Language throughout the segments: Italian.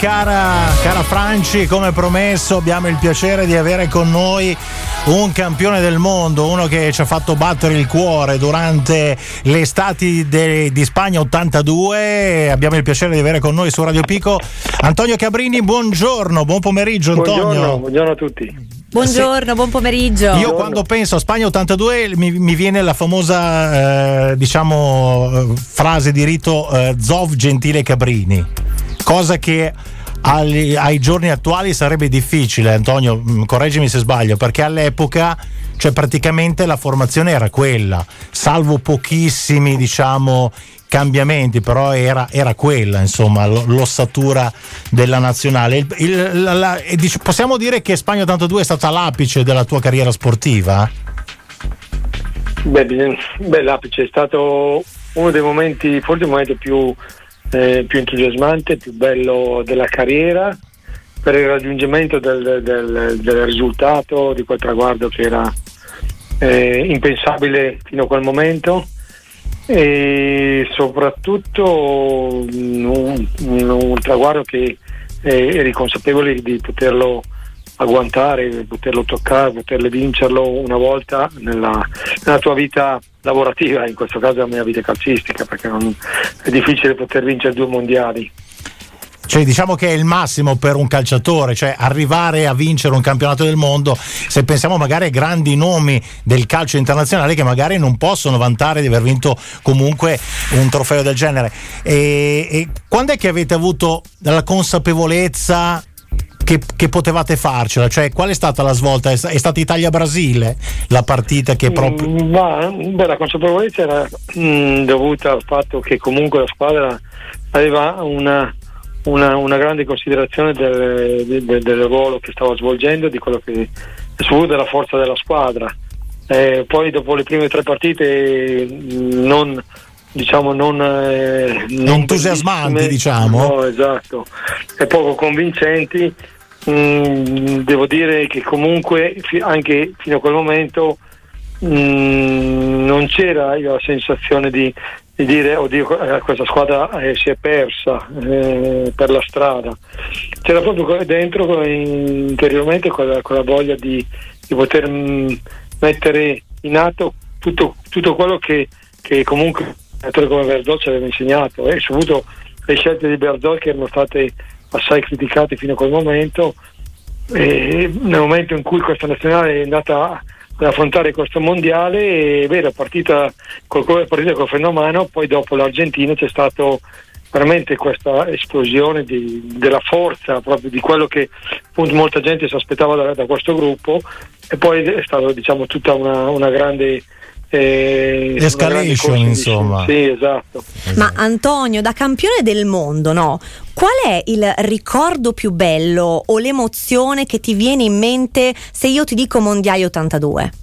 Cara Franci, come promesso abbiamo il piacere di avere con noi un campione del mondo, uno che ci ha fatto battere il cuore durante le estati di Spagna 82. Abbiamo il piacere di avere con noi su Radio Pico Antonio Cabrini. Buongiorno, buon pomeriggio Antonio. Buongiorno a tutti. Buongiorno, buon pomeriggio. Io quando penso a Spagna 82 mi viene la famosa frase di rito Zov Gentile Cabrini, cosa che ai giorni attuali sarebbe difficile. Antonio, correggimi se sbaglio, perché all'epoca praticamente la formazione era quella, salvo pochissimi cambiamenti, però era quella, insomma, l'ossatura della nazionale. Possiamo dire che Spagna 82 è stata l'apice della tua carriera sportiva? Beh, l'apice è stato uno dei momenti, forse il momento più entusiasmante, più bello della carriera, per il raggiungimento del risultato, di quel traguardo che era impensabile fino a quel momento, e soprattutto un traguardo che eri consapevole di poterlo agguantare, poterlo toccare, poterlo vincerlo una volta nella tua vita lavorativa, in questo caso la mia vita calcistica, perché è difficile poter vincere 2 mondiali. Diciamo che è il massimo per un calciatore, arrivare a vincere un campionato del mondo. Se pensiamo magari ai grandi nomi del calcio internazionale che magari non possono vantare di aver vinto comunque un trofeo del genere. E quando è che avete avuto la consapevolezza che potevate farcela? Qual è stata la svolta? È stata Italia-Brasile la partita che proprio... La consapevolezza era dovuta al fatto che comunque la squadra aveva una grande considerazione del ruolo che stava svolgendo, di quello che è soprattutto della forza della squadra. Poi dopo le prime 3 partite non entusiasmanti, no, esatto, e poco convincenti. Devo dire che comunque anche fino a quel momento non c'era la sensazione di dire oddio, questa squadra si è persa per la strada. C'era proprio dentro interiormente quella voglia di poter mettere in atto tutto quello che comunque un giocatore come Berzot ci aveva insegnato, e soprattutto le scelte di Berzot che erano state assai criticate fino a quel momento, e nel momento in cui questa nazionale è andata ad affrontare questo mondiale, la partita col freno a mano, poi dopo l'Argentina c'è stato veramente questa esplosione della forza, proprio di quello che appunto molta gente si aspettava da questo gruppo, e poi è stato tutta una grande escalation, insomma. Sì, esatto. Ma Antonio, da campione del mondo, no? Qual è il ricordo più bello o l'emozione che ti viene in mente se io ti dico Mondiali 82?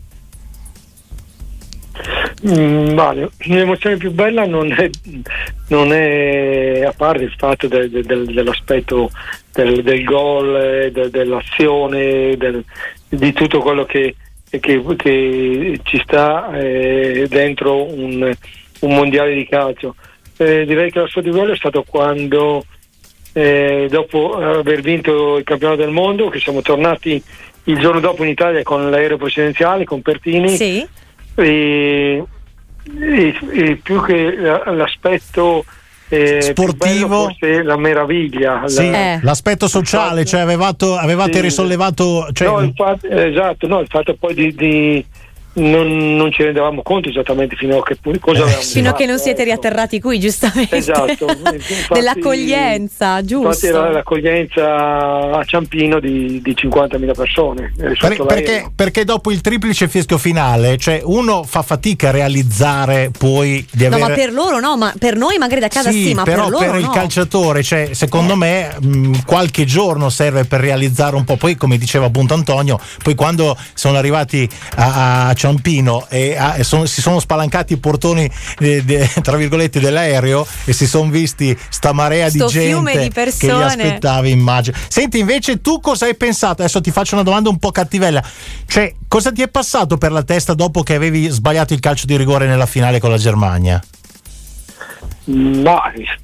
L'emozione più bella non è a parte il fatto dell'aspetto del gol, dell'azione, di tutto quello che ci sta dentro un mondiale di calcio. Direi che la sua di bello è stato quando dopo aver vinto il campionato del mondo, che siamo tornati il giorno dopo in Italia con l'aereo presidenziale, con Pertini. Sì. E più che l'aspetto sportivo, forse la meraviglia, l'aspetto sociale, avevate risollevato, il fatto poi di non ci rendevamo conto esattamente fino a che cosa avevamo fino fatto, a che non siete riatterrati qui, giustamente. Esatto. Infatti, dell'accoglienza, giusto? Infatti era l'accoglienza a Ciampino di 50.000 persone. Perché dopo il triplice fischio finale, uno fa fatica a realizzare poi di avere... No, ma per loro no, ma per noi magari da casa sì, ma però per loro il calciatore, secondo me qualche giorno serve per realizzare un po'. Poi, come diceva appunto Antonio, poi quando sono arrivati a Ciampino e si sono spalancati i portoni tra virgolette dell'aereo e si sono visti sta marea di gente di che li aspettava, immagino. Senti, invece tu cosa hai pensato? Adesso ti faccio una domanda un po' cattivella, cosa ti è passato per la testa dopo che avevi sbagliato il calcio di rigore nella finale con la Germania? Ma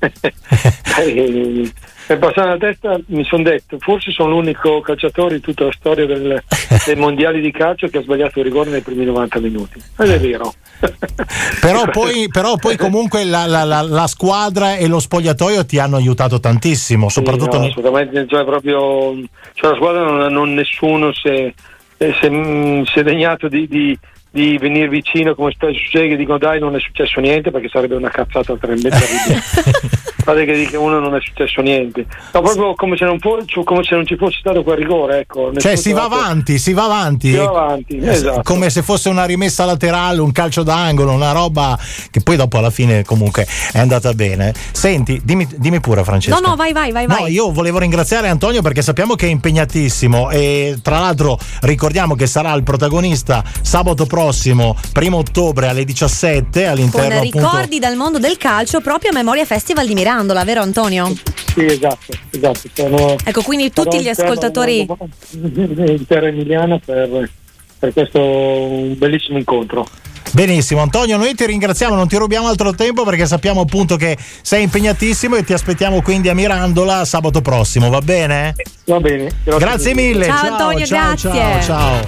per passare la testa mi sono detto, forse sono l'unico calciatore in tutta la storia dei mondiali di calcio che ha sbagliato il rigore nei primi 90 minuti. Ed è vero. Però poi comunque la squadra e lo spogliatoio ti hanno aiutato tantissimo, soprattutto assolutamente, cioè la squadra non nessuno si è degnato di venire vicino, come spesso succede, che dicono dai non è successo niente, perché sarebbe una cazzata terribile. Fate che dica uno non è successo niente, no, proprio come se non ci fosse stato quel rigore, ecco. Cioè si va avanti, esatto. Come se fosse una rimessa laterale, un calcio d'angolo, una roba che poi dopo alla fine comunque è andata bene. Senti, dimmi pure, Francesca. No, vai. No, io volevo ringraziare Antonio perché sappiamo che è impegnatissimo e tra l'altro ricordiamo che sarà il protagonista sabato prossimo, 1 ottobre alle 17 all'interno con ricordi dal mondo del calcio proprio a Memoria Festival di Mirandola, vero Antonio? Sì, esatto. Ecco, quindi tutti gli ascoltatori in terra emiliana per questo un bellissimo incontro. Benissimo Antonio, noi ti ringraziamo, non ti rubiamo altro tempo perché sappiamo appunto che sei impegnatissimo e ti aspettiamo quindi a Mirandola sabato prossimo, va bene? Va bene. Grazie mille. Ciao Antonio, grazie. Ciao.